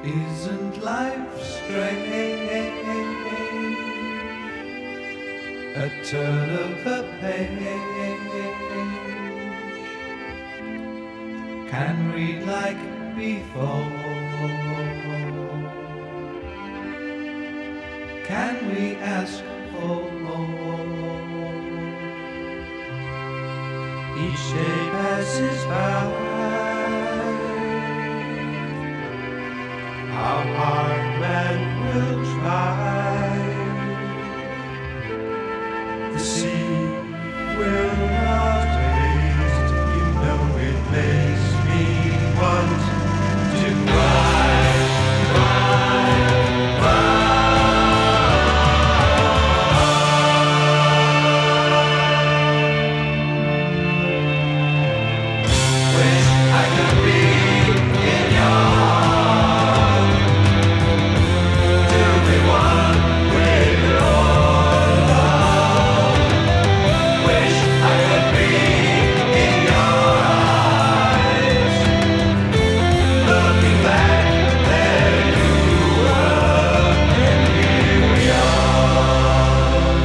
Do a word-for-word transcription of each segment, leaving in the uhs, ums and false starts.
Isn't life strange? A turn of a page. Can read like before. Can we ask for more? Each day passes by. How hard man will try. The sea will not taste. You know it makes me want to cry, cry, cry. Wish I could be in your arms. To be one with your love. Wish I could be in your eyes. Looking back, there you were in New York.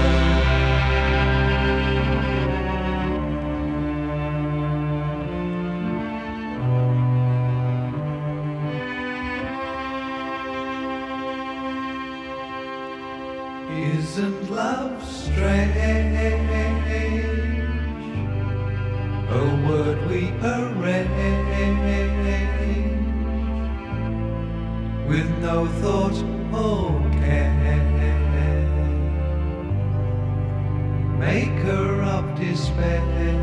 Isn't love strange? A word we arrange with no thought or care, maker of despair.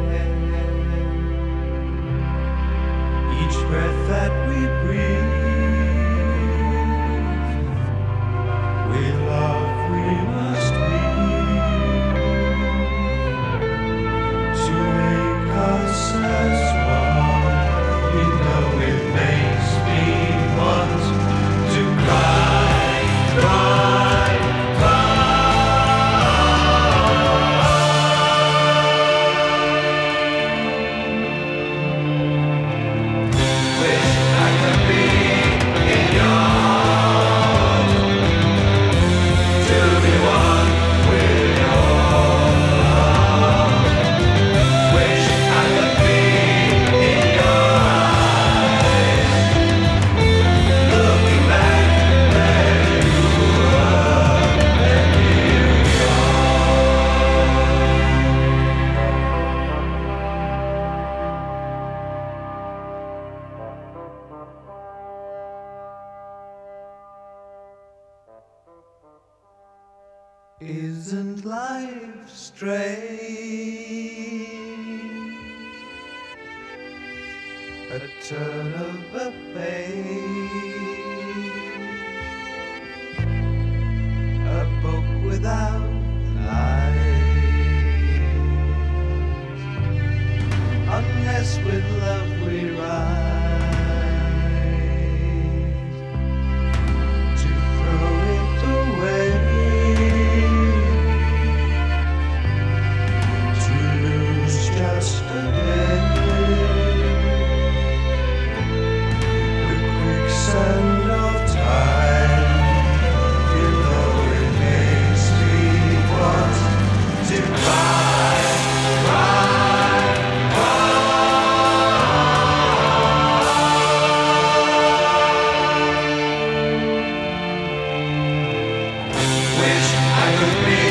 Each breath that we breathe, with love we must weave to make us as one. You know it makes me want to cry, cry, cry. Wish I could be in your arms. To be one with your love. Wish I could be in your eyes. Looking back where you were in New York. Isn't life strange? A turn of a page. A book without lines. Unless with love we rise. To throw it away. To lose just a day. The quicksand of time. You know it makes me want to cry, cry, cry. Wish I could be